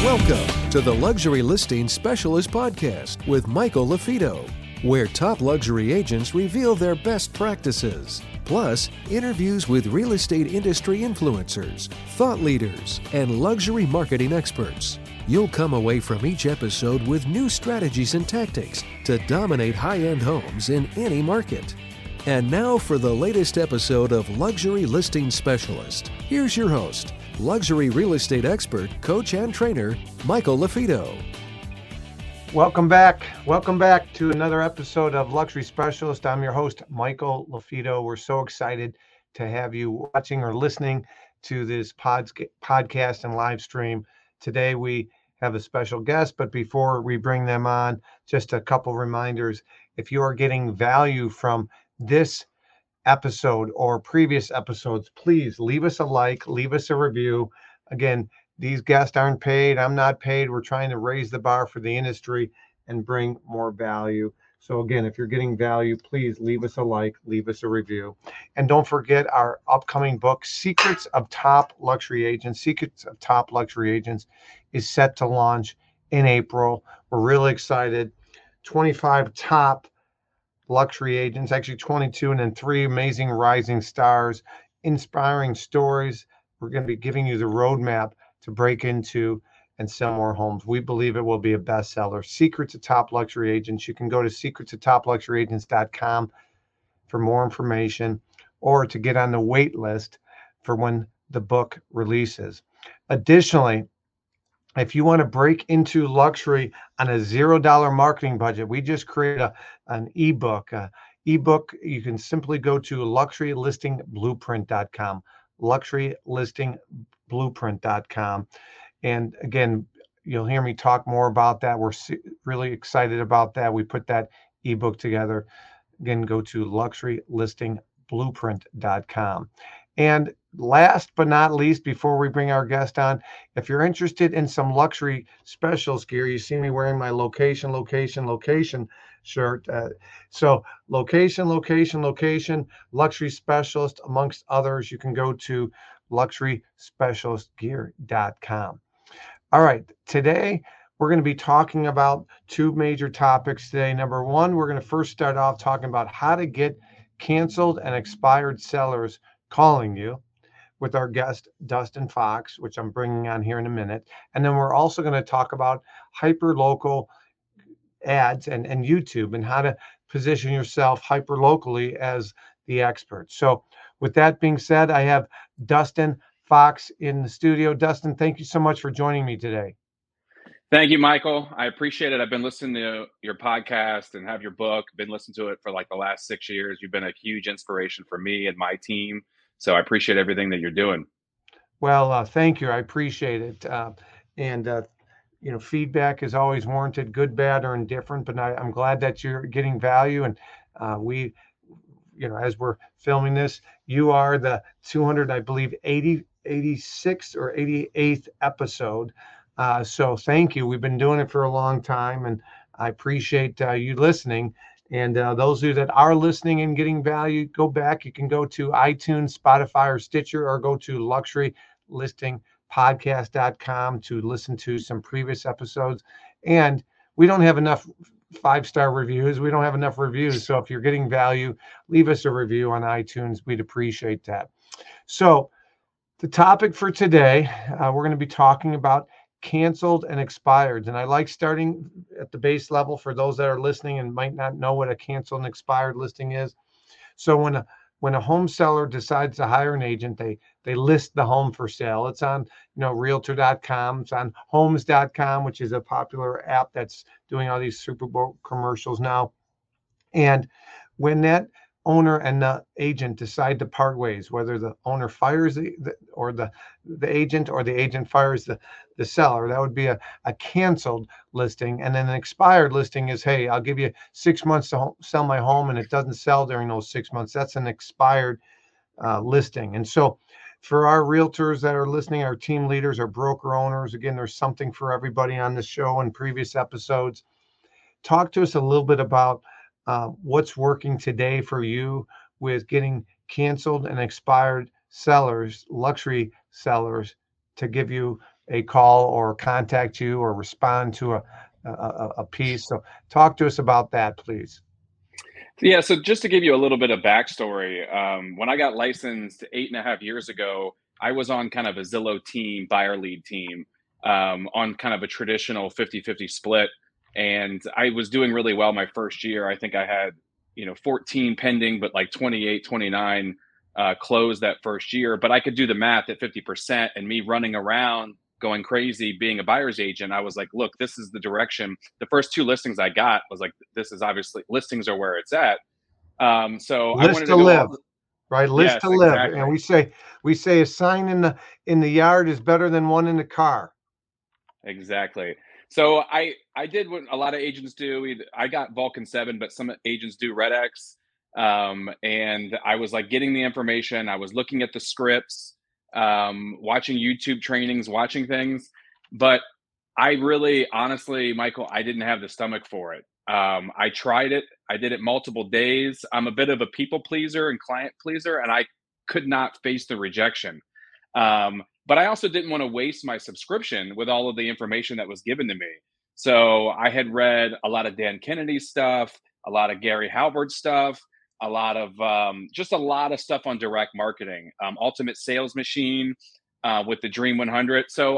Welcome to the Luxury Listing Specialist Podcast with Michael LaFido, where top luxury agents reveal their best practices, plus interviews with real estate industry influencers, thought leaders, and luxury marketing experts. You'll come away from each episode with new strategies and tactics to dominate high-end homes in any market. And now for the latest episode of Luxury Listing Specialist. Here's your host, luxury real estate expert, coach, and trainer, Michael LaFido. Welcome back. Welcome back to another episode of Luxury Specialist. I'm your host, Michael LaFido. We're so excited to have you watching or listening to this podcast and live stream. Today we have a special guest, but before we bring them on, just a couple reminders. If you are getting value from this episode or previous episodes, please leave us a like, leave us a review. Again, these guests aren't paid. I'm not paid. We're trying to raise the bar for the industry and bring more value. So again, if you're getting value, please leave us a like, leave us a review. And don't forget our upcoming book, Secrets of Top Luxury Agents. Secrets of Top Luxury Agents is set to launch in April. We're really excited. 25 top luxury agents, actually 22, and then 3 amazing rising stars, inspiring stories. We're going to be giving you the roadmap to break into and sell more homes. We believe it will be a bestseller. Secrets of Top Luxury Agents. You can go to secretsoftoplluxuryagents.com for more information or to get on the wait list for when the book releases. Additionally, if you want to break into luxury on a $0 marketing budget, we just created an ebook. Ebook, you can simply go to luxurylistingblueprint.com, luxurylistingblueprint.com. And again, you'll hear me talk more about that. We're really excited about that. We put that ebook together. Again, go to luxurylistingblueprint.com. And last but not least, before we bring our guest on, if you're interested in some luxury specials gear, you see me wearing my location shirt. So location, luxury specialist, amongst others, you can go to luxuryspecialistgear.com. All right, today we're going to be talking about 2 major topics today. Number one, we're going to first start off talking about how to get canceled and expired sellers calling you with our guest, Dustin Fox, which I'm bringing on here in a minute. And then we're also going to talk about hyper-local ads and YouTube and how to position yourself hyper-locally as the expert. So with that being said, I have Dustin Fox in the studio. Dustin, thank you so much for joining me today. Thank you, Michael. I appreciate it. I've been listening to your podcast and have your book. Been listening to it for like the last 6 years. You've been a huge inspiration for me and my team. So I appreciate everything that you're doing. Well, thank you. I appreciate it. Feedback is always warranted, good, bad, or indifferent. But I'm glad that you're getting value. And as we're filming this, you are the 86th or 88th episode. So thank you. We've been doing it for a long time, and I appreciate you listening. And those of you that are listening and getting value, go back. You can go to iTunes, Spotify, or Stitcher, or go to luxurylistingpodcast.com to listen to some previous episodes. And we don't have enough 5-star reviews. We don't have enough reviews. So if you're getting value, leave us a review on iTunes. We'd appreciate that. So the topic for today, we're going to be talking about canceled and expired. And I like starting at the base level for those that are listening and might not know what a canceled and expired listing is. So when a home seller decides to hire an agent, they list the home for sale. It's on realtor.com, it's on homes.com, which is a popular app that's doing all these Super Bowl commercials now. And when that owner and the agent decide to part ways, whether the owner fires the agent or the agent fires the seller, that would be a canceled listing. And then an expired listing is, hey, I'll give you 6 months to sell my home, and it doesn't sell during those 6 months. That's an expired listing. And so for our realtors that are listening, our team leaders, our broker owners, again, there's something for everybody on the show and previous episodes. Talk to us a little bit about what's working today for you with getting canceled and expired sellers, luxury sellers, to give you a call or contact you or respond to a piece. So talk to us about that, please. Yeah, so just to give you a little bit of backstory, when I got licensed 8.5 years ago, I was on kind of a Zillow team, buyer lead team, on kind of a traditional 50-50 split. And I was doing really well my first year. I think I had, 14 pending, but like 28, 29 closed that first year. But I could do the math at 50%, and me running around going crazy being a buyer's agent, I was like, look, this is the direction. The first two listings I got was like, this is obviously, listings are where it's at. So I List wanted to to go live, all. right? List Yes, to live. exactly. And we say a sign in the yard is better than one in the car. Exactly. So I did what a lot of agents do. I got Vulcan 7, but some agents do Red X. And I was like getting the information. I was looking at the scripts, watching YouTube trainings, watching things. But I really, honestly, Michael, I didn't have the stomach for it. I tried it. I did it multiple days. I'm a bit of a people pleaser and client pleaser, and I could not face the rejection. But I also didn't want to waste my subscription with all of the information that was given to me. So I had read a lot of Dan Kennedy stuff, a lot of Gary Halbert stuff, a lot of just a lot of stuff on direct marketing, Ultimate Sales Machine with the Dream 100. So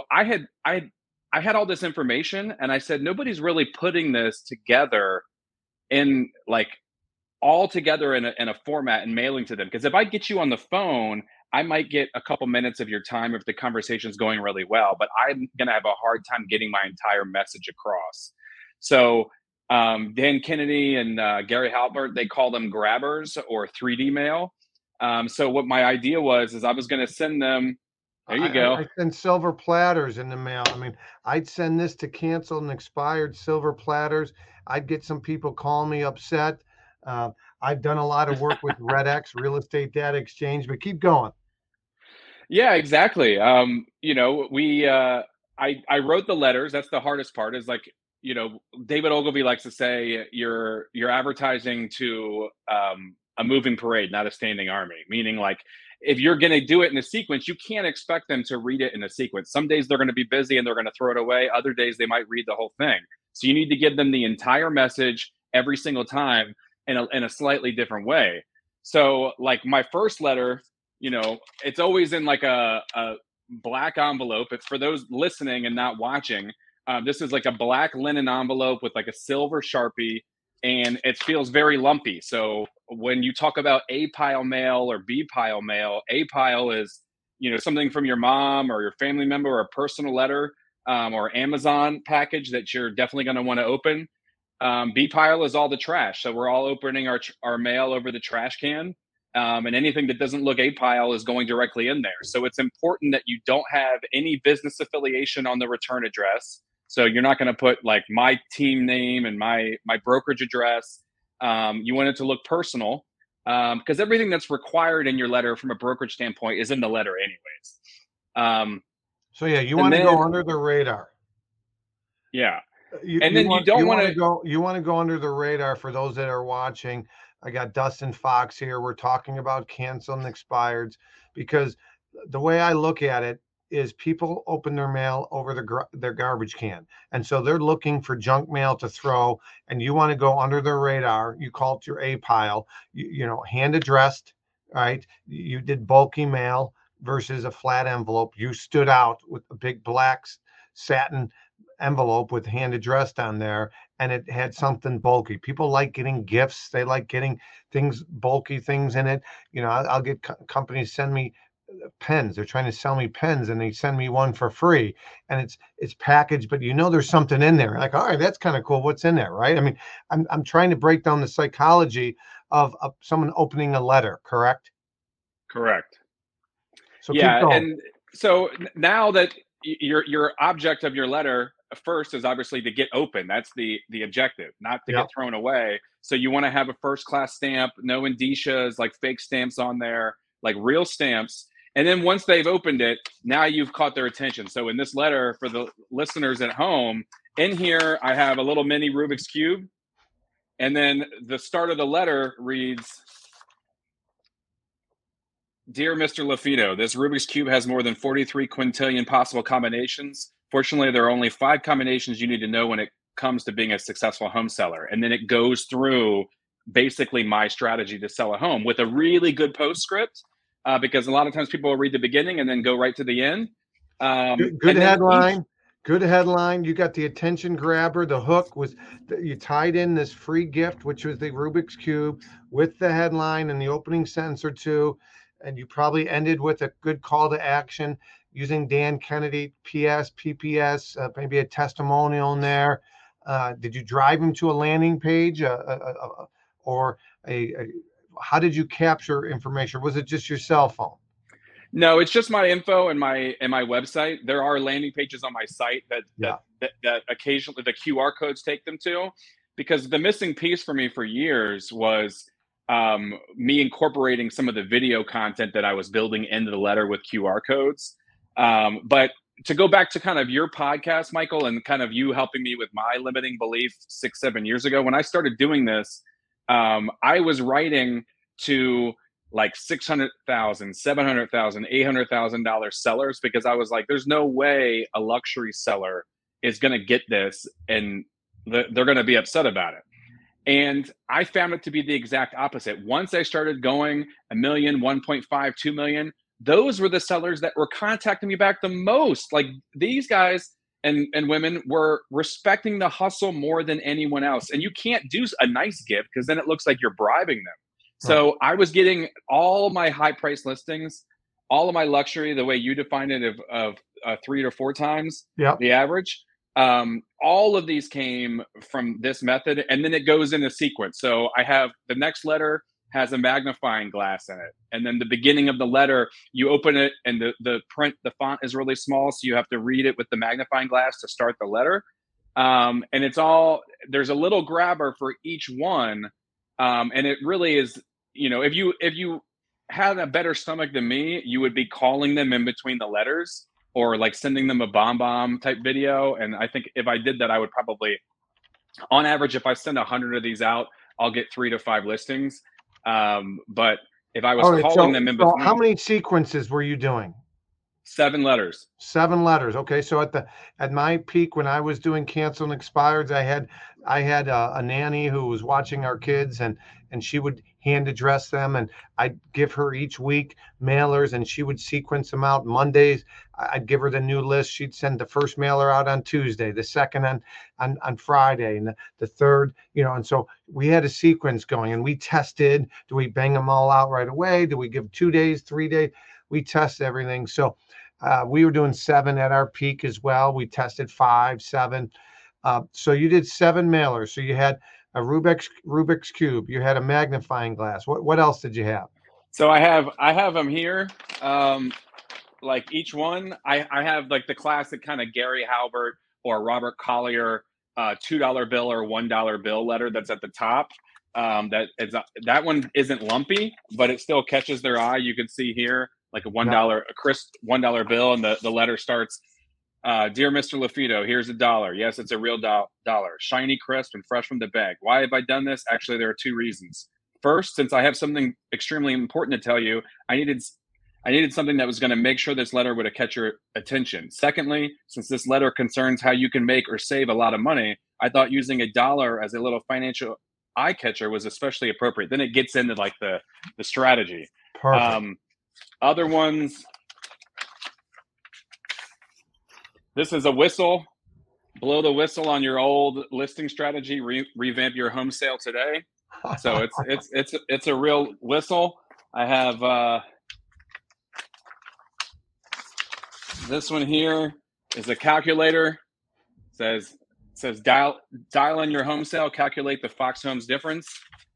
I had all this information, and I said nobody's really putting this together in like all together in a format and mailing to them. Because if I get you on the phone, I might get a couple minutes of your time if the conversation's going really well, but I'm going to have a hard time getting my entire message across. So Dan Kennedy and Gary Halbert, they call them grabbers or 3D mail. So what my idea was is I was going to send them. There you go. I send silver platters in the mail. I mean, I'd send this to canceled and expired silver platters. I'd get some people calling me upset. Uh, I've done a lot of work with Red X, Real Estate Data Exchange, but keep going. Yeah, exactly. We I wrote the letters. That's the hardest part. Is like, David Ogilvy likes to say you're advertising to a moving parade, not a standing army. Meaning, like, if you're going to do it in a sequence, you can't expect them to read it in a sequence. Some days they're going to be busy and they're going to throw it away. Other days they might read the whole thing. So you need to give them the entire message every single time in a slightly different way. So, like my first letter, it's always in like a black envelope. It's for those listening and not watching. This is like a black linen envelope with like a silver Sharpie, and it feels very lumpy. So when you talk about A pile mail or B pile mail, A pile is, something from your mom or your family member or a personal letter, or Amazon package that you're definitely going to want to open. B pile is all the trash. So we're all opening our mail over the trash can. And anything that doesn't look A pile is going directly in there. So it's important that you don't have any business affiliation on the return address. So you're not going to put like my team name and my brokerage address. You want it to look personal, because everything that's required in your letter from a brokerage standpoint is in the letter anyways. So yeah, you want to go under the radar. Yeah. You want to go under the radar. For those that are watching, I got Dustin Fox here. We're talking about canceled and expireds, because the way I look at it is people open their mail over their garbage can. And so they're looking for junk mail to throw, and you want to go under their radar. You call it your A pile, hand addressed, right? You did bulky mail versus a flat envelope. You stood out with a big black satin envelope with hand addressed on there, and it had something bulky. People like getting gifts. They like getting things, bulky things in it. I'll get companies send me pens. They're trying to sell me pens, and they send me one for free, and it's packaged, but there's something in there. Like, all right, that's kind of cool. What's in there, right? I mean, I'm trying to break down the psychology of someone opening a letter. Correct. So yeah, and so now that your object of your letter first is obviously to get open. That's the objective, not to get thrown away. So you want to have a first class stamp, no indicias, like fake stamps on there, like real stamps. And then once they've opened it, now you've caught their attention. So in this letter, for the listeners at home, in here I have a little mini Rubik's Cube. And then the start of the letter reads, Dear Mr. LaFido, this Rubik's Cube has more than 43 quintillion possible combinations. Fortunately, there are only 5 combinations you need to know when it comes to being a successful home seller. And then it goes through basically my strategy to sell a home with a really good postscript, because a lot of times people will read the beginning and then go right to the end. Good headline. Good headline. You got the attention grabber. The hook was you tied in this free gift, which was the Rubik's Cube, with the headline and the opening sentence or two. And you probably ended with a good call to action using Dan Kennedy, PS, PPS, maybe a testimonial in there. Did you drive him to a landing page or how did you capture information? Was it just your cell phone? No, it's just my info and my website. There are landing pages on my site that occasionally the QR codes take them to, because the missing piece for me for years was me incorporating some of the video content that I was building into the letter with QR codes. But to go back to kind of your podcast, Michael, and kind of you helping me with my limiting belief 6-7 years ago, when I started doing this, I was writing to like $600,000, $700,000, $800,000 sellers, because I was like, there's no way a luxury seller is going to get this and they're going to be upset about it. And I found it to be the exact opposite. Once I started going $1 million, 1.5, 2 million, those were the sellers that were contacting me back the most. Like these guys and women were respecting the hustle more than anyone else. And you can't do a nice gift because then it looks like you're bribing them. So I was getting all my high price listings, all of my luxury, the way you define it, of 3 to 4 times the average. All of these came from this method, and then it goes in a sequence. So I have the next letter has a magnifying glass in it. And then the beginning of the letter, you open it and the the font is really small. So you have to read it with the magnifying glass to start the letter. And there's a little grabber for each one. And it really is, if you had a better stomach than me, you would be calling them in between the letters or like sending them a bomb type video. And I think if I did that, I would probably, on average, if I send 100 of these out, I'll get 3 to 5 listings. But if I was calling them in between, how many sequences were you doing? 7 letters. 7 letters. Okay, so at my peak when I was doing canceled and expireds, I had a nanny who was watching our kids, and she would hand address them, and I'd give her each week mailers, and she would sequence them out. Mondays, I'd give her the new list. She'd send the first mailer out on Tuesday, the second on Friday, and the third, and so we had a sequence going, and we tested. Do we bang them all out right away? Do we give 2 days, 3 days? We test everything. So we were doing 7 at our peak as well. We tested 5, 7. So you did 7 mailers. So you had a Rubik's Cube. You had a magnifying glass. What else did you have? So I have them here. Like each one, I have like the classic kind of Gary Halbert or Robert Collier $2 bill or $1 bill letter that's at the top. That one isn't lumpy, but it still catches their eye. You can see here like a $1, a crisp $1 bill, and the letter starts, "Dear Mr. LaFido, here's $1. Yes, it's a real dollar. Shiny, crisp, and fresh from the bag. Why have I done this? Actually, there are 2 reasons. First, since I have something extremely important to tell you, I needed something that was going to make sure this letter would catch your attention. Secondly, since this letter concerns how you can make or save a lot of money, I thought using $1 as a little financial eye catcher was especially appropriate." Then it gets into like the strategy. Perfect. Other ones. This is a whistle. Blow the whistle on your old listing strategy. Revamp your home sale today. So it's a real whistle. I have this one here is a calculator. It says dial in your home sale, calculate the Fox Homes difference.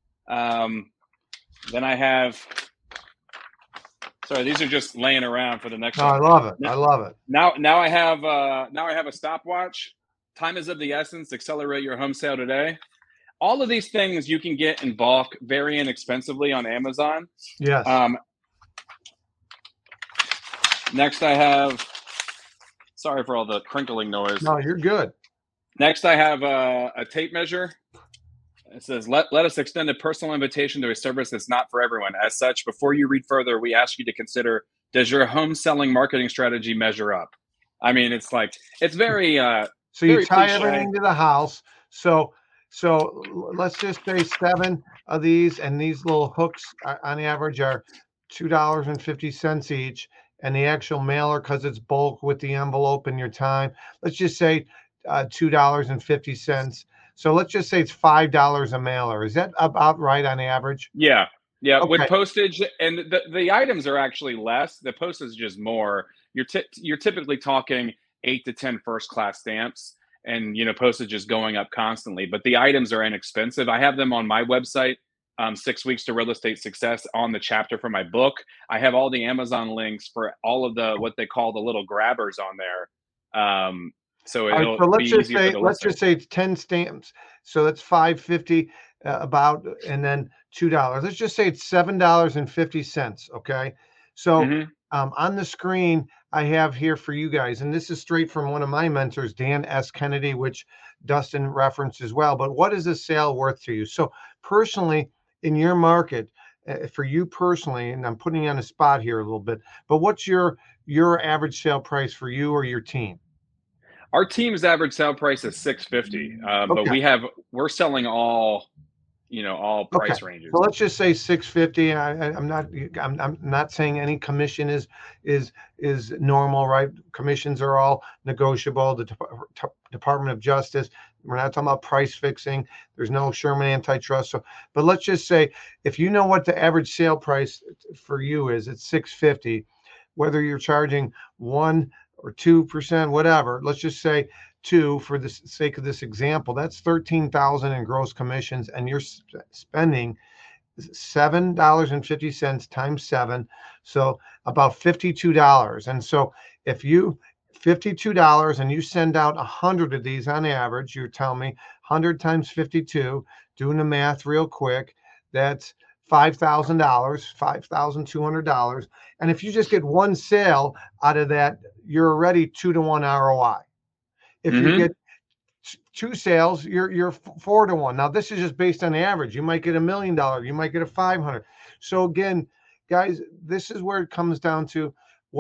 Then I have. Sorry, these are just laying around for the next one. I love it. I love it. Now I have a stopwatch. Time is of the essence. Accelerate your home sale today. All of these things you can get in bulk, very inexpensively on Amazon. Yes. Next I have. Sorry for all the crinkling noise. No, you're good. Next I have a tape measure. It says, let us extend a personal invitation to a service that's not for everyone. As such, before you read further, we ask you to consider, does your home selling marketing strategy measure up? I mean, it's like, it's very, So you very tie cliche. everything to the house. So let's just say 7 of these, and these little hooks on average are $2.50 each. And the actual mailer, because it's bulk with the envelope and your time, let's just say $2.50. So let's just say it's $5 a mailer. Is that about right on average? Yeah. Yeah. With Okay. postage, and the items are actually less. The postage is just more. You're typically talking 8 to 10 first class stamps, and postage is going up constantly. But the items are inexpensive. I have them on my website, 6 Weeks to Real Estate Success, on the chapter for my book. I have all the Amazon links for all of the what they call the little grabbers on there. So All right, it'll so be easier for the let's listener. just say it's 10 stamps. So that's $5.50 about, and then $2. Let's just say it's $7.50. Okay. So Hmm. on the screen, I have here for you guys, and this is straight from one of my mentors, Dan S. Kennedy, which Dustin referenced as well. But what is a sale worth to you? So personally, in your market, for you personally, and I'm putting you on a spot here a little bit, but what's your average sale price for you or your team? Our team's average sale price is $650, but Okay. we're selling all Okay, price ranges. so let's just say 650. I'm not saying any commission is normal, right? Commissions are all negotiable. The Department of Justice, we're not talking about price fixing. There's no Sherman antitrust. So, but let's just say if you know what the average sale price for you is, it's 650. Whether you're charging 1 or 2%, whatever. Let's just say 2 for the sake of this example. That's 13,000 in gross commissions, and you're spending $7.50 times 7, so about $52. And so if you $52 and you send out 100 of these on average, you tell me 100 times 52, doing the math real quick, that's $5,000, $5,200. And if you just get one sale out of that, you're already 2-to-1 ROI. If you get 2 sales, you're 4-to-1. Now this is just based on the average. You might get $1 million, you might get a 500. So again, guys, this is where it comes down to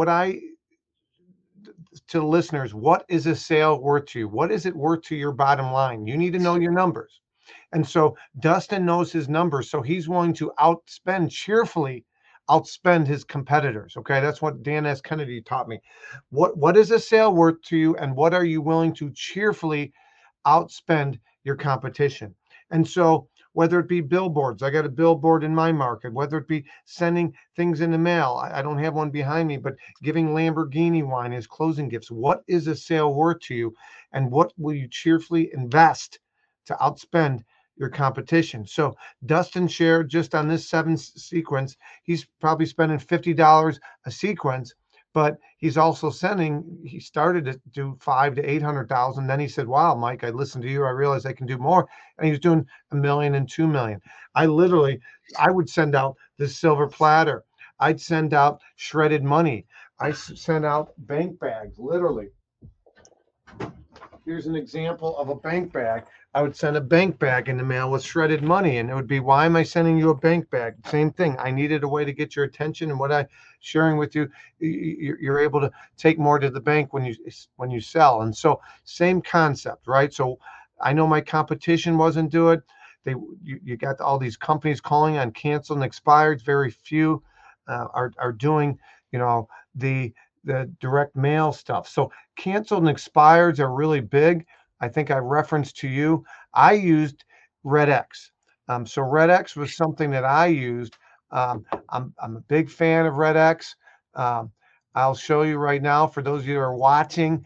to listeners, what is a sale worth to you? What is it worth to your bottom line? You need to know your numbers. And so Dustin knows his numbers, so he's willing to cheerfully outspend his competitors. Okay, that's what Dan S. Kennedy taught me. What is a sale worth to you, and what are you willing to cheerfully outspend your competition? And so whether it be billboards, I got a billboard in my market, whether it be sending things in the mail, I don't have one behind me, but giving Lamborghini wine as closing gifts. What is a sale worth to you, and what will you cheerfully invest to outspend your competition? So Dustin shared just on this 7 sequence, he's probably spending $50 a sequence, but he's also he started to do 5 to 800,000. Then he said, wow, Mike, I listened to you. I realized I can do more. And he was doing $1 million and $2 million. I would send out the silver platter. I'd send out shredded money. I send out bank bags, literally. Here's an example of a bank bag. I would send a bank bag in the mail with shredded money, and it would be, why am I sending you a bank bag? Same thing. I needed a way to get your attention, and what I'm sharing with you, you're able to take more to the bank when you sell. And so same concept, right? So I know my competition wasn't doing it. You got all these companies calling on canceled and expired. Very few are doing, the direct mail stuff. So canceled and expireds are really big. I think I referenced to you, I used RedX. So RedX was something that I used. I'm a big fan of RedX. I'll show you right now for those of you who are watching.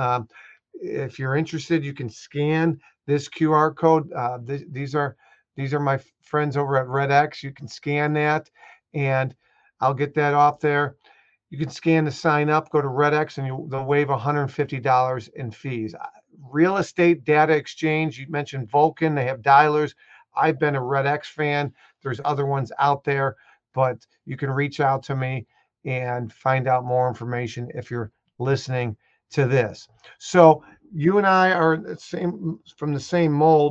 If you're interested, you can scan this QR code. These are my friends over at RedX. You can scan that, and I'll get that off there. You can scan to sign up, go to RedX, and they'll waive $150 in fees. Real estate data exchange, you mentioned Vulcan, they have dialers. I've been a RedX fan. There's other ones out there, but you can reach out to me and find out more information if you're listening to this. So you and I are from the same mold.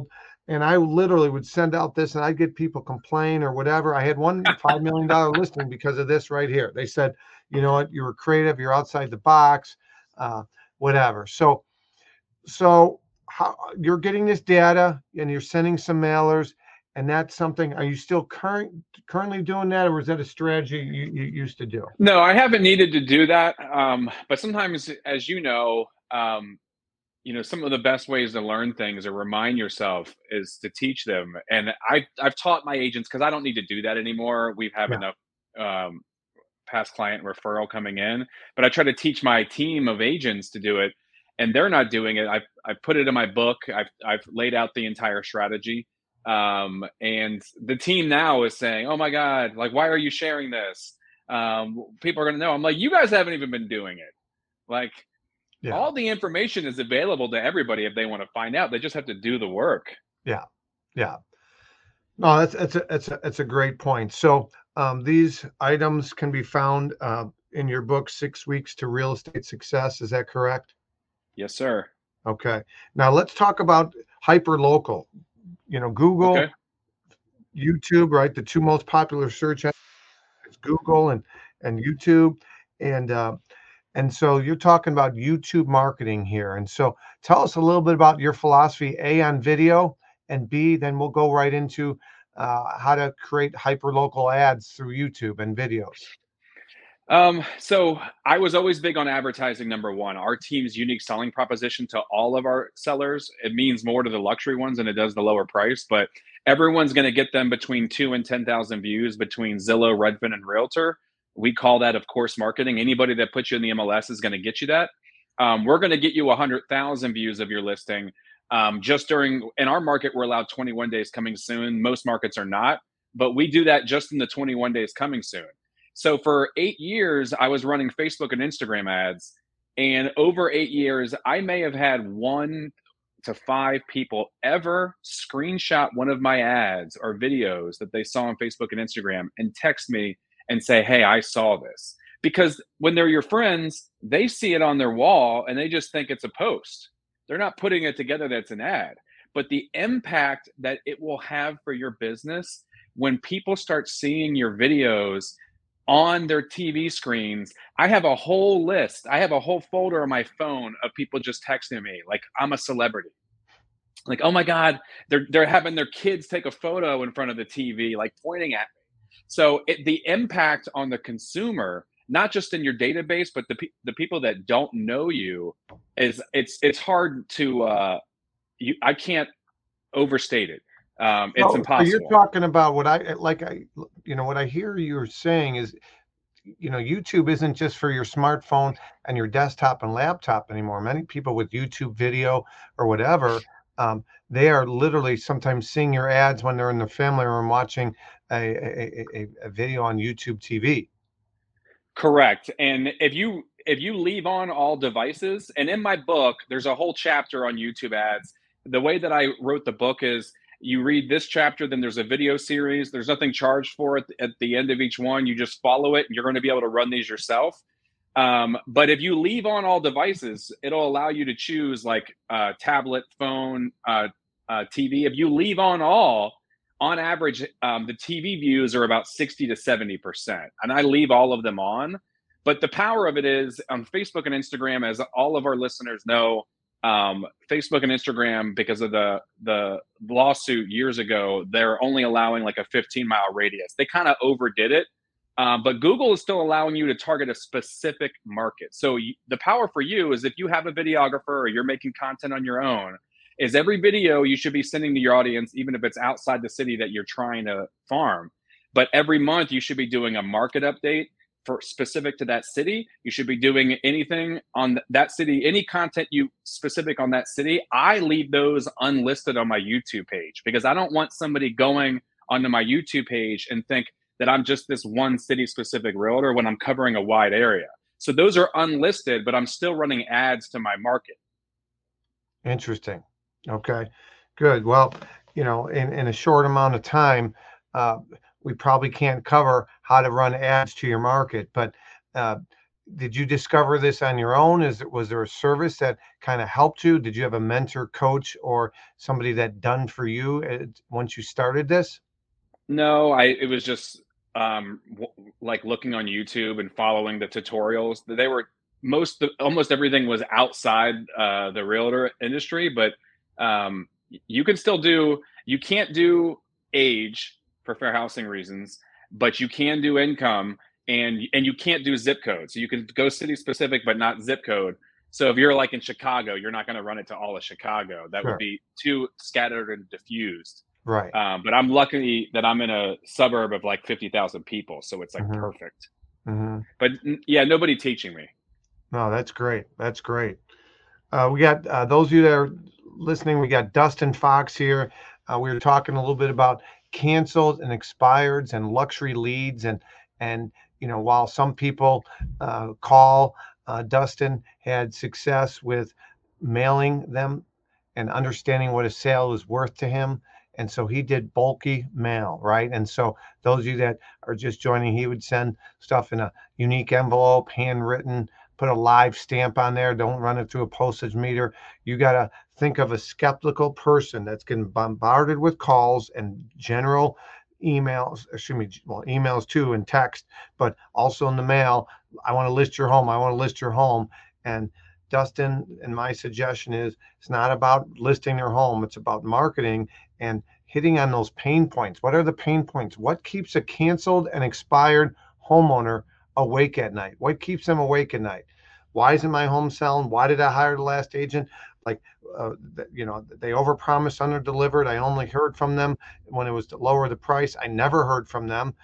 And I literally would send out this and I'd get people complain or whatever. I had one $5 million listing because of this right here. They said, you know what, you were creative, you're outside the box, whatever. So how you're getting this data and you're sending some mailers, and that's something, are you still currently doing that, or was that a strategy you used to do? No, I haven't needed to do that. But sometimes, as some of the best ways to learn things or remind yourself is to teach them. And I've taught my agents, because I don't need to do that anymore. We have Yeah. enough past client referral coming in, but I try to teach my team of agents to do it, and they're not doing it. I've put it in my book. I've laid out the entire strategy. And the team now is saying, "Oh my God, like, why are you sharing this? People are going to know." I'm like, "You guys haven't even been doing it. Like, Yeah. all the information is available to everybody if they want to find out. They just have to do the work." Yeah. Yeah. No, that's a great point. So these items can be found in your book, 6 Weeks to Real Estate Success. Is that correct? Yes, sir. Okay. Now let's talk about hyper local. Google, Okay. YouTube, right? The two most popular search engines is Google and YouTube, and so you're talking about YouTube marketing here. And so tell us a little bit about your philosophy, A, on video, and B, then we'll go right into how to create hyperlocal ads through YouTube and videos. So I was always big on advertising. Number one, our team's unique selling proposition to all of our sellers, it means more to the luxury ones than it does the lower price, but everyone's going to get them between 2 and 10,000 views between Zillow, Redfin, and Realtor. We call that, of course, marketing. Anybody that puts you in the MLS is going to get you that. We're going to get you 100,000 views of your listing. In our market, we're allowed 21 days coming soon. Most markets are not, but we do that just in the 21 days coming soon. So for 8 years, I was running Facebook and Instagram ads. And over 8 years, I may have had 1 to 5 people ever screenshot one of my ads or videos that they saw on Facebook and Instagram and text me and say, "Hey, I saw this." Because when they're your friends, they see it on their wall and they just think it's a post. They're not putting it together that's an ad. But the impact that it will have for your business when people start seeing your videos on their TV screens. I have a whole list. I have a whole folder on my phone of people just texting me like I'm a celebrity. Like, "Oh my God, they're having their kids take a photo in front of the TV, like pointing at me." So the impact on the consumer, not just in your database, but the people that don't know you, it's hard to I can't overstate it. It's So you're impossible. talking about what I hear you're saying is, YouTube isn't just for your smartphone and your desktop and laptop anymore. Many people with YouTube video or whatever, they are literally sometimes seeing your ads when they're in their family room watching a video on YouTube TV. Correct. And if you leave on all devices, and in my book, there's a whole chapter on YouTube ads. The way that I wrote the book is you read this chapter, then there's a video series. There's nothing charged for it at the end of each one. You just follow it, and you're going to be able to run these yourself. But if you leave on all devices, it'll allow you to choose like tablet, phone, TV. If you leave on all, on average, the TV views are about 60 to 70%. And I leave all of them on. But the power of it is on Facebook and Instagram, as all of our listeners know, Facebook and Instagram, because of the lawsuit years ago, they're only allowing like a 15-mile radius. They kind of overdid it. But Google is still allowing you to target a specific market. So the power for you is if you have a videographer or you're making content on your own, is every video you should be sending to your audience, even if it's outside the city that you're trying to farm. But every month you should be doing a market update for specific to that city. You should be doing anything on that city, any content you specific on that city. I leave those unlisted on my YouTube page because I don't want somebody going onto my YouTube page and think that I'm just this one city specific realtor when I'm covering a wide area. So those are unlisted, but I'm still running ads to my market. Interesting. Okay, good. Well, in a short amount of time, we probably can't cover how to run ads to your market, but did you discover this on your own? Was there a service that kind of helped you? Did you have a mentor, coach, or somebody that done for you once you started this? No, it was just like looking on YouTube and following the tutorials. They were almost everything was outside the realtor industry, but you can still do. You can't do age for fair housing reasons, but you can do income, and you can't do zip code. So you can go city specific, but not zip code. So if you're like in Chicago, you're not going to run it to all of Chicago. That would Sure. be too scattered and diffused. Right. But I'm lucky that I'm in a suburb of like 50,000 people, so it's like Mm-hmm. perfect. Mm-hmm. But yeah, nobody teaching me. No, that's great. That's great. We got those of you that are listening. We got Dustin Fox here. We were talking a little bit about canceled and expireds and luxury leads, and while some people call, Dustin had success with mailing them and understanding what a sale is worth to him. And so he did bulky mail, right? And so those of you that are just joining, he would send stuff in a unique envelope, handwritten, put a live stamp on there. Don't run it through a postage meter. You got to think of a skeptical person that's getting bombarded with calls and general emails, emails too, and text, but also in the mail. I want to list your home. I want to list your home. And Dustin, and my suggestion is, it's not about listing their home. It's about marketing and hitting on those pain points. What are the pain points? What keeps a canceled and expired homeowner awake at night? What keeps them awake at night? Why isn't my home selling? Why did I hire the last agent? Like, they overpromised, underdelivered. I only heard from them when it was to lower the price. I never heard from them.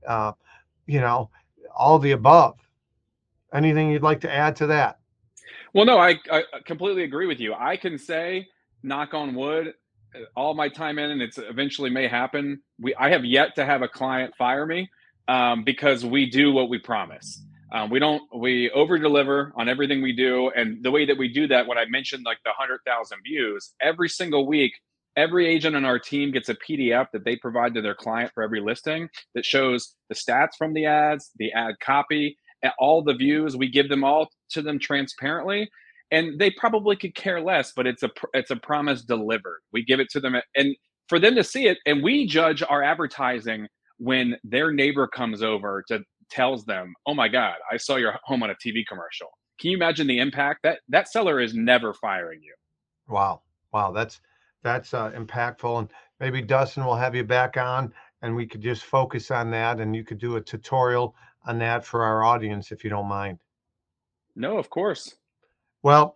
All the above. Anything you'd like to add to that? Well, no, I completely agree with you. I can say, knock on wood, all my time in, and it's eventually may happen. I have yet to have a client fire me because we do what we promise. We over deliver on everything we do. And the way that we do that, when I mentioned like the 100,000 views, every single week, every agent on our team gets a PDF that they provide to their client for every listing that shows the stats from the ads, the ad copy, and all the views. We give them all to them transparently, and they probably could care less, but it's a promise delivered. We give it to them, and for them to see it, and we judge our advertising when their neighbor comes over to tells them, "Oh my God, I saw your home on a TV commercial." Can you imagine the impact? That seller is never firing you. Wow, that's impactful. And maybe Dustin will have you back on, and we could just focus on that, and you could do a tutorial on that for our audience, if you don't mind. No, of course. Well,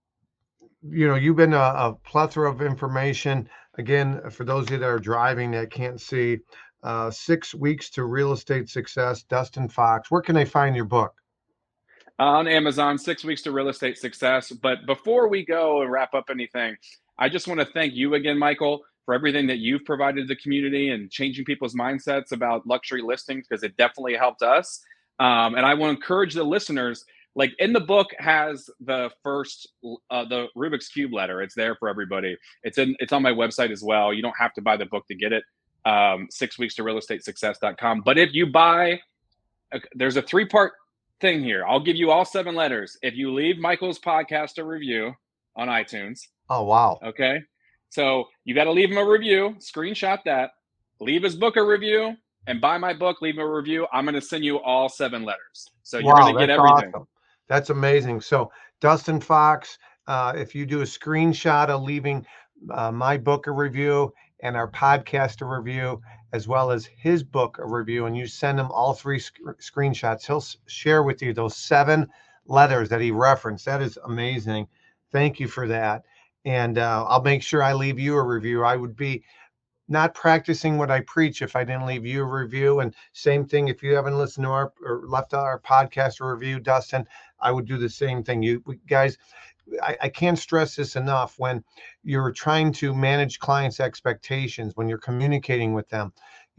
you've been a plethora of information. Again, for those of you that are driving that can't see, 6 Weeks to Real Estate Success, Dustin Fox. Where can they find your book? On Amazon, 6 Weeks to Real Estate Success. But before we go and wrap up anything, I just want to thank you again, Michael, for everything that you've provided to the community and changing people's mindsets about luxury listings, because it definitely helped us. And I want to encourage the listeners, like in the book has the first, the Rubik's Cube letter. It's there for everybody. It's on my website as well. You don't have to buy the book to get it. 6 Weeks to realestatesuccess.com. But if you buy, there's a 3-part thing here. I'll give you all 7 letters if you leave Michael's podcast a review on iTunes. Oh, wow. Okay. So you got to leave him a review, screenshot that, leave his book a review, and buy my book, leave him a review. I'm going to send you all 7 letters. So you're going to get everything. Awesome. That's amazing. So Dustin Fox, if you do a screenshot of leaving my book a review and our podcast a review, as well as his book a review, and you send him all 3 screenshots, he'll share with you those 7 letters that he referenced. That is amazing. Thank you for that. And I'll make sure I leave you a review. I would be not practicing what I preach if I didn't leave you a review. And same thing, if you haven't listened to or left our podcast or review, Dustin, I would do the same thing. You guys, I can't stress this enough. When you're trying to manage clients' expectations, when you're communicating with them,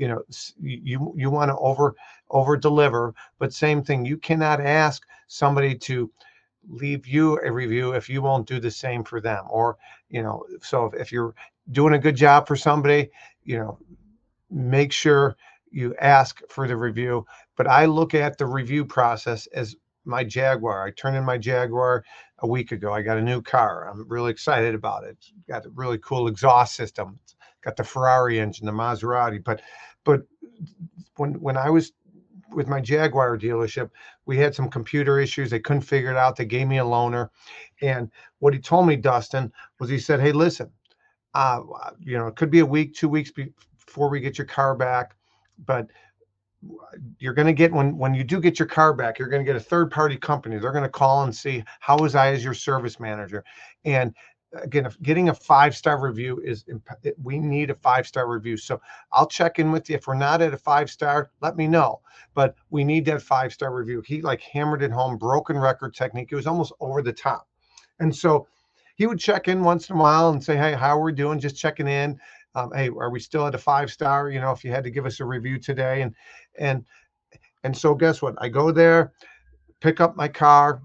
you want to over deliver, but same thing, you cannot ask somebody to leave you a review if you won't do the same for them. Or, so if you're doing a good job for somebody, make sure you ask for the review. But I look at the review process as my Jaguar. I turned in my Jaguar a week ago. I got a new car. I'm really excited about it. It's got a really cool exhaust system. It's got the Ferrari engine, the Maserati. But when I was with my Jaguar dealership, we had some computer issues. They couldn't figure it out. They gave me a loaner. And what he told me, Dustin, was he said, hey, listen, it could be a week, 2 weeks before we get your car back, but you're going to get, when you do get your car back, you're going to get a third party company. They're going to call and see, how was I as your service manager? And again, if getting a 5-star review we need a 5-star review. So I'll check in with you. If we're not at a 5-star, let me know, but we need that 5-star review. He like hammered it home, broken record technique. It was almost over the top. And so he would check in once in a while and say, hey, how are we doing? Just checking in. Hey, are we still at a 5-star? If you had to give us a review today. And so guess what? I go there, pick up my car,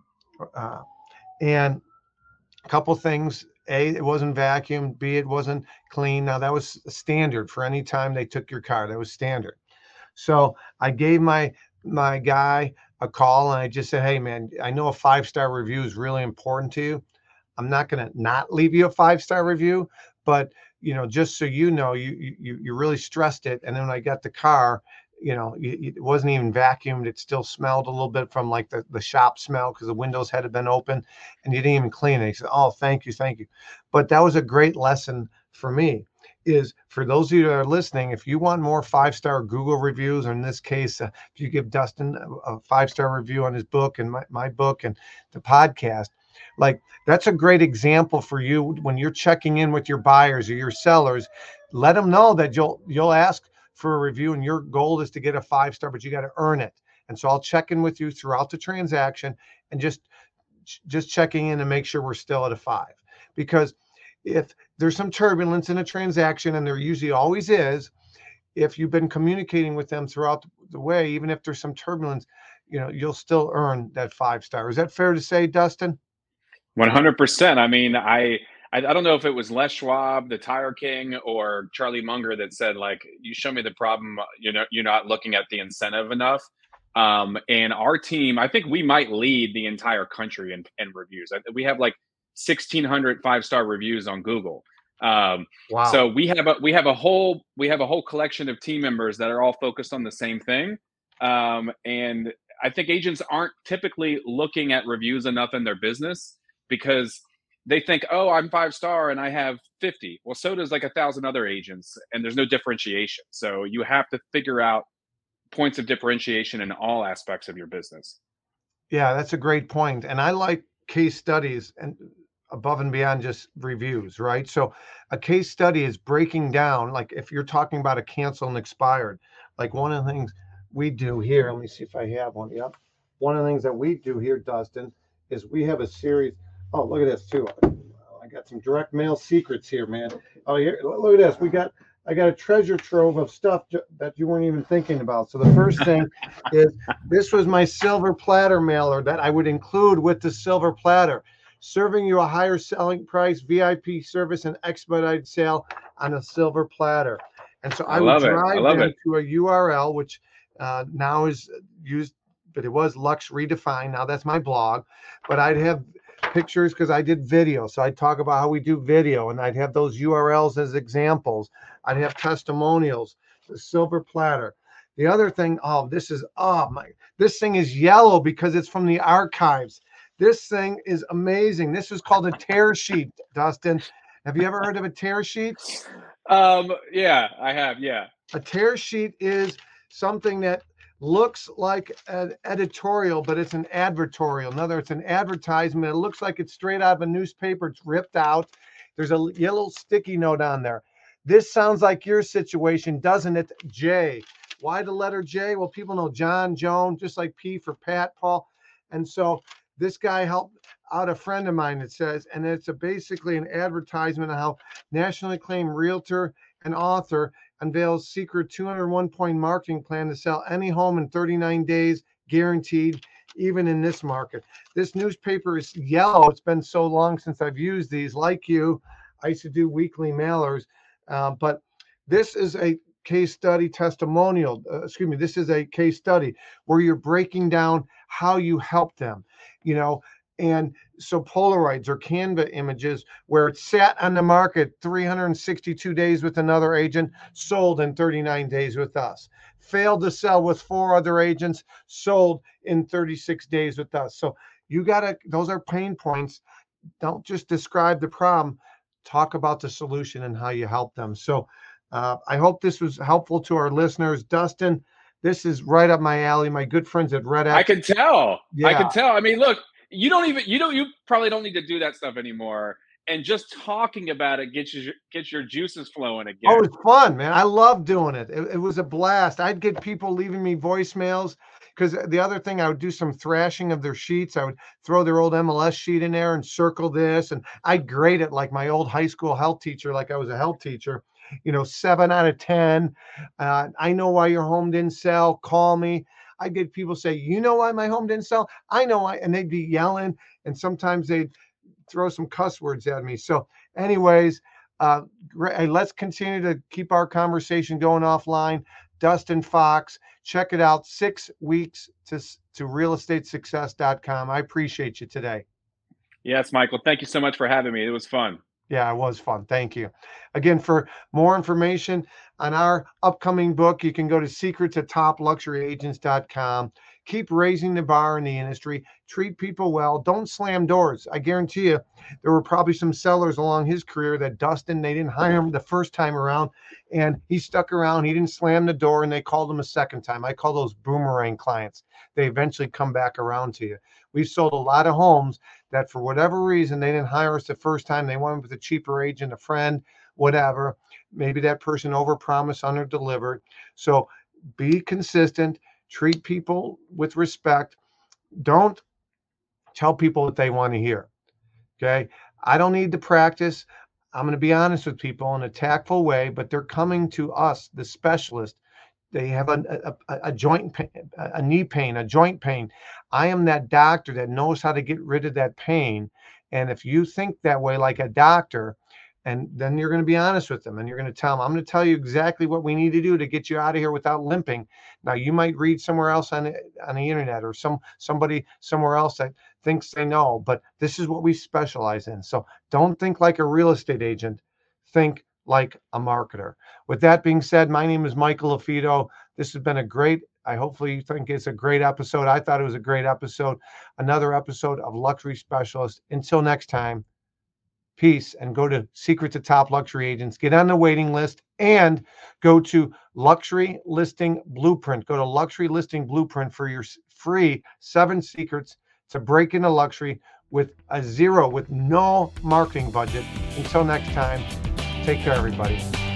and a couple things. A, it wasn't vacuumed. B, it wasn't clean. Now that was standard for any time they took your car. That was standard. So I gave my guy a call and I just said, hey man, I know a 5-star review is really important to you. I'm not going to not leave you a 5-star review, but just so you know, you really stressed it. And then when I got the car, it wasn't even vacuumed. It still smelled a little bit from like the shop smell because the windows hadn't been open, and you didn't even clean it. He said, oh, thank you. But that was a great lesson for me, is for those of you that are listening, if you want more 5-star Google reviews, or in this case, if you give Dustin a 5-star review on his book and my book and the podcast, like that's a great example for you when you're checking in with your buyers or your sellers. Let them know that you'll ask for a review and your goal is to get a 5-star, but you got to earn it. And so I'll check in with you throughout the transaction and just checking in to make sure we're still at a 5. Because if there's some turbulence in a transaction, and there usually always is, if you've been communicating with them throughout the way, even if there's some turbulence, you'll still earn that 5-star. Is that fair to say, Dustin? 100%. I mean, I don't know if it was Les Schwab, the Tire King, or Charlie Munger that said, like, you show me the problem, you're not looking at the incentive enough. And our team, I think we might lead the entire country in reviews. We have like 1,600 5-star reviews on Google. Wow. So we have a whole collection of team members that are all focused on the same thing. And I think agents aren't typically looking at reviews enough in their business, because they think, oh, I'm 5-star and I have 50. Well, so does like 1,000 other agents, and there's no differentiation. So you have to figure out points of differentiation in all aspects of your business. Yeah, that's a great point. And I like case studies and above and beyond just reviews, right? So a case study is breaking down, like if you're talking about a canceled and expired, like one of the things we do here, let me see if I have one. Yep. One of the things that we do here, Dustin, is we have a series. Oh, look at this too. I got some direct mail secrets here, man. Oh, here, look at this. I got a treasure trove of stuff that you weren't even thinking about. So the first thing is, this was my silver platter mailer that I would include with the silver platter, serving you a higher selling price, VIP service, and expedited sale on a silver platter. And so I would drive them to a URL, which now is used, but it was Lux Redefined. Now that's my blog, but I'd have pictures because I did video. So I'd talk about how we do video, and I'd have those URLs as examples. I'd have testimonials, the silver platter. The other thing, this thing is yellow because it's from the archives. This thing is amazing. This is called a tear sheet, Dustin. Have you ever heard of a tear sheet? Yeah, I have. Yeah. A tear sheet is something that looks like an editorial, but it's an advertorial. In other words, it's an advertisement. It looks like it's straight out of a newspaper. It's ripped out. There's a yellow sticky note on there. This sounds like your situation, doesn't it, J? Why the letter J? Well, people know John, Joan, just like P for Pat, Paul. And so this guy helped out a friend of mine, it says, and it's basically an advertisement of how nationally acclaimed realtor and author unveils secret 201-point marketing plan to sell any home in 39 days, guaranteed, even in this market. This newspaper is yellow. It's been so long since I've used these. Like you, I used to do weekly mailers, but this is a case study testimonial. This is a case study where you're breaking down how you help them, and so Polaroids or Canva images where it sat on the market 362 days with another agent, sold in 39 days with us. Failed to sell with 4 other agents, sold in 36 days with us. So those are pain points. Don't just describe the problem, talk about the solution and how you help them. So I hope this was helpful to our listeners. Dustin, this is right up my alley. My good friends at Red X. I can tell. Yeah. I can tell. I mean, look, you probably don't need to do that stuff anymore. And just talking about it gets your juices flowing again. Oh, it's fun, man. I love doing it. It was a blast. I'd get people leaving me voicemails, because the other thing, I would do some thrashing of their sheets. I would throw their old MLS sheet in there and circle this, and I'd grade it like my old high school health teacher, like I was a health teacher, 7 out of 10. I know why your home didn't sell. Call me. I get people say, you know why my home didn't sell? I know why. And they'd be yelling, and sometimes they'd throw some cuss words at me. So anyways, let's continue to keep our conversation going offline. Dustin Fox, check it out. 6 weeks to realestatesuccess.com. I appreciate you today. Yes, Michael. Thank you so much for having me. It was fun. Yeah, it was fun. Thank you. Again, for more information on our upcoming book, you can go to secretstotopluxuryagents.com. Keep raising the bar in the industry. Treat people well. Don't slam doors. I guarantee you, there were probably some sellers along his career that Dustin, they didn't hire him the first time around, and he stuck around. He didn't slam the door, and they called him a second time. I call those boomerang clients. They eventually come back around to you. We've sold a lot of homes that for whatever reason, they didn't hire us the first time. They went with a cheaper agent, a friend, whatever. Maybe that person overpromised, underdelivered. So be consistent. Treat people with respect. Don't tell people what they want to hear. Okay. I don't need to practice. I'm going to be honest with people in a tactful way, but they're coming to us, the specialist. They have a joint pain, a knee pain, a joint pain. I am that doctor that knows how to get rid of that pain. And if you think that way, like a doctor, and then you're going to be honest with them, and you're going to tell them, I'm going to tell you exactly what we need to do to get you out of here without limping. Now, you might read somewhere else on the internet, or somebody somewhere else that thinks they know, but this is what we specialize in. So don't think like a real estate agent. Think like a marketer. With that being said, my name is Michael LaFido. This has been hopefully you think it's a great episode. I thought it was a great episode. Another episode of Luxury Specialist. Until next time, peace, and go to Secret to Top Luxury Agents. Get on the waiting list and go to Luxury Listing Blueprint. Go to Luxury Listing Blueprint for your free 7 secrets to break into luxury with no marketing budget. Until next time, take care, everybody.